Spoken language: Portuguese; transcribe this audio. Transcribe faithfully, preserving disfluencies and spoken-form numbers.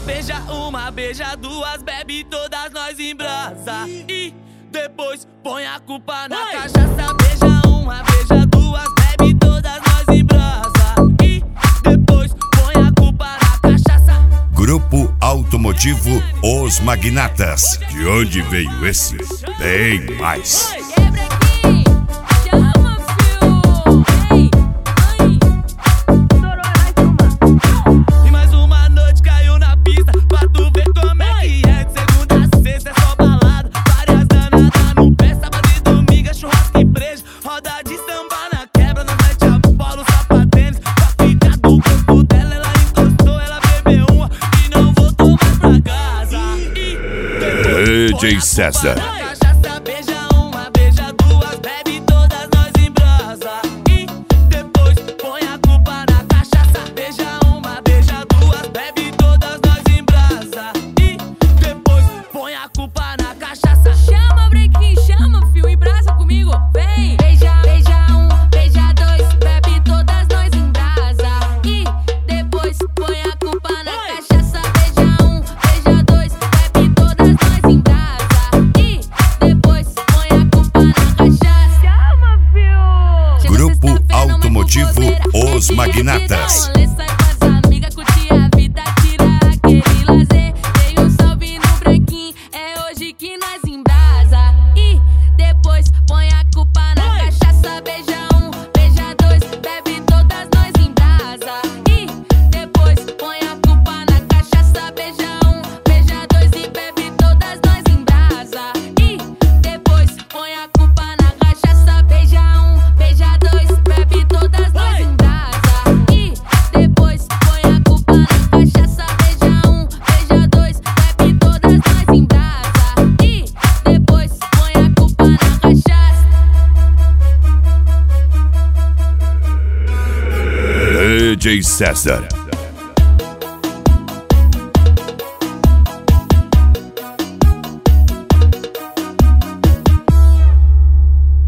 Beija uma, beija duas, bebe todas nós em brasa. E depois põe a culpa na Vai. cachaça. Beija uma, beija duas, bebe todas nós em brasa. E depois põe a culpa na cachaça. Grupo Automotivo Os Magnatas. De onde veio esse? Bem mais. Quebra aqui, chama, fio. Ei, ai. Estourou, vai tomar. E mais uma noite caiu na pista pra tu ver como é que é. De segunda a sexta é só balada, várias danadas no pé. Sábado e domingo é churrasco e brejo. Roda de samba na quebra, não mete a bola, sapatênis. Pra ficar do corpo dela, ela encostou, ela bebeu uma e não voltou mais pra casa. E depois D J põe a culpa César. na cachaça. Beija uma, beija duas, bebe todas nós em brasa. E depois põe a culpa na cachaça. Beija uma, beija duas, bebe todas nós em brasa. E depois põe a culpa na cachaça. Chama, brequinho, chama, fio. Embrasa comigo, vem. Beija, beija um, beija dois, bebe todas nós em brasa. E depois põe a culpa na cachaça. Beija um, beija dois, bebe todas nós em brasa. E depois põe a culpa na cachaça. Chama, fio. Chega Grupo sexta-feira, não é Automotivo forrozeira, é Os dia de Magnatas. dar rolê, sai com as amigas, curtir a vida, tirar aquele lazer. Dei um salve no brequinho, é hoje que nós embrasa. E depois põe a culpa na cachaça. Beija um, beija dois, bebe todas nós em brasa. E depois põe a culpa na cachaça. Beija um, beija dois e bebe todas nós em brasa. E depois põe a culpa na cachaça. Beija um, beija dois, bebe todas nós em brasa. E depois põe a culpa na cachaça. Beija um, beija dois, bebe todas nós em brasa. E depois põe a culpa na cachaça. D J César.